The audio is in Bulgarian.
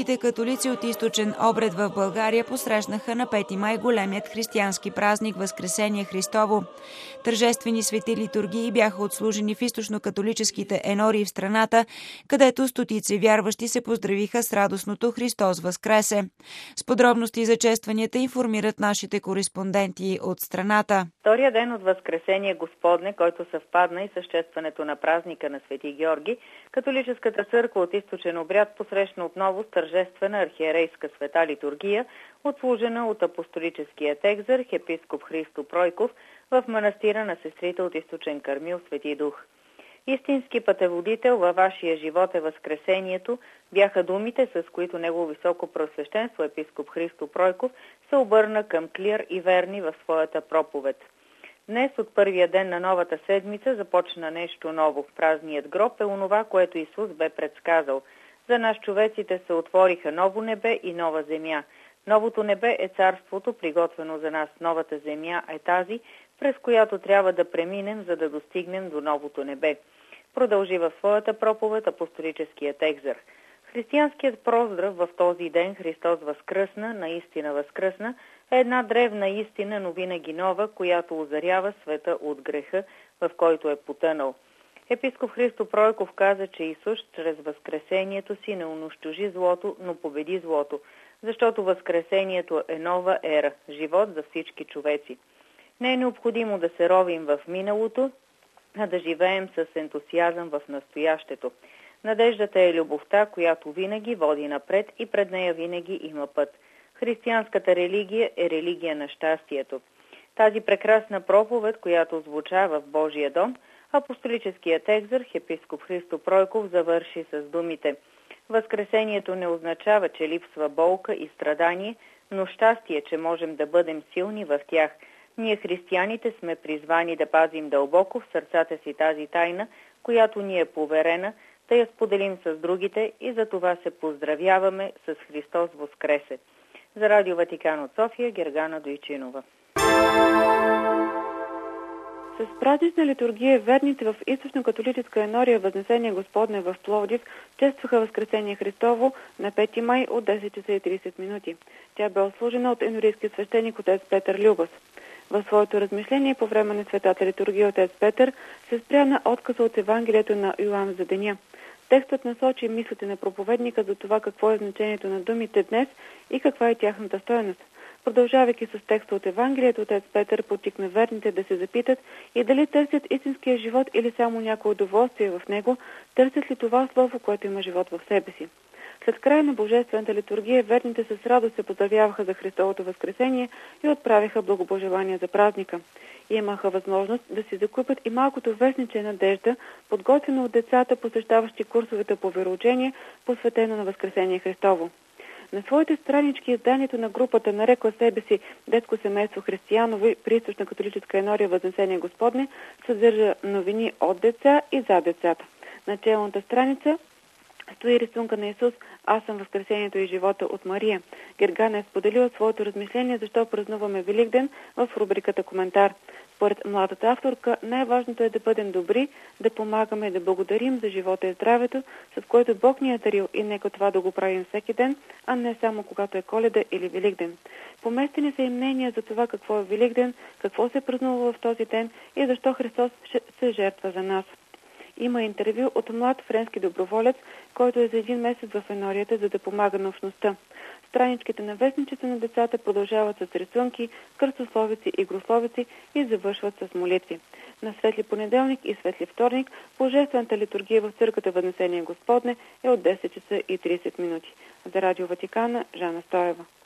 Българските католици от източен обред в България посрещнаха на 5 май големият християнски празник Възкресение Христово. Тържествени свети литургии бяха отслужени в източно-католическите енории в страната, където стотици вярващи се поздравиха с радостното Христос Възкресе. С подробности за честванията информират нашите кореспонденти от страната. Втория ден от Възкресение Господне, който съвпадна и с честването на празника на Свети Георги, католическата църква от източен обряд посрещна отново с тържествена архиерейска света литургия, отслужена от апостолическия екзарх епископ Христо Пройков в манастира на сестрите от източен Кърмил Свети Дух. Истински пътеводител във вашия живот е Възкресението бяха думите, с които негово високо преосвещенство епископ Христо Пройков се обърна към клир и верни в своята проповед. Днес от първия ден на новата седмица започна нещо ново. Празният гроб е онова, което Исус бе предсказал. За нас човеците се отвориха ново небе и нова земя. Новото небе е царството, приготвено за нас. Новата земя е тази, през която трябва да преминем, за да достигнем до новото небе. Продължи в своята проповед апостолическият екзарх. Християнският поздрав в този ден Христос възкръсна, наистина възкръсна, е една древна истина, но винаги нова, която озарява света от греха, в който е потънал. Епископ Христо Пройков каза, че Исус чрез възкресението си не унищожи злото, но победи злото, защото възкресението е нова ера, живот за всички човеци. Не е необходимо да се ровим в миналото, а да живеем с ентусиазъм в настоящето. Надеждата е любовта, която винаги води напред и пред нея винаги има път. Християнската религия е религия на щастието. Тази прекрасна проповед, която звуча в Божия дом, апостолическият екзарх епископ Христо Пройков завърши с думите: Възкресението не означава, че липсва болка и страдание, но щастие, че можем да бъдем силни в тях. Ние, християните, сме призвани да пазим дълбоко в сърцата си тази тайна, която ни е поверена, да я споделим с другите и за това се поздравяваме с Христос Воскресе. За Радио Ватикан от София, Гергана Дойчинова. С празнична литургия верните в източно-католическа енория Възнесение Господне в Пловдив честваха Възкресение Христово на 5 май от 10 часа и 30 минути. Тя бе отслужена от енорийския свещеник отец Петър Любас. В своето размишление по време на светата литургия отец Петър се спря на отказа от Евангелието на Йоан за деня. Текстът насочи мислите на проповедника за това какво е значението на думите днес и каква е тяхната стойност. Продължавайки с текста от Евангелието, отец Петър потикна верните да се запитат и дали търсят истинския живот или само някое удоволствие в него, търсят ли това слово, което има живот в себе си. След края на божествената литургия, верните с радост се поздравяваха за Христовото възкресение и отправиха благопожелания за празника. И имаха възможност да си закупят и малкото вестниче надежда, подготвено от децата, посещаващи курсовете по вероучение, посветено на Възкресение Христово. На своите странички изданието на групата, нарекла себе си Детско семейство Християнови при източна католическа енория Възнесение Господне, съдържа новини от деца и за децата. На челната страница стои рисунка на Исус «Аз съм възкресението и живота» от Мария. Гергана е споделила своето размишление защо празнуваме Великден в рубриката «Коментар». Според младата авторка, най-важното е да бъдем добри, да помагаме и да благодарим за живота и здравето, с което Бог ни е дарил, и нека това да го правим всеки ден, а не само когато е Коледа или Великден. Поместени са и мнения за това какво е Великден, какво се празнува в този ден и защо Христос се жертва за нас. Има интервю от млад френски доброволец, който е за 1 месец в енорията, за да помага на общността. Страничките на вестничета на децата продължават с рисунки, кръстословици и грословици и завършват с молитви. На Светли понеделник и Светли вторник божествената литургия в църквата Възнесение Господне е от 10 часа и 30 минути. За Радио Ватикана, Жана Стоева.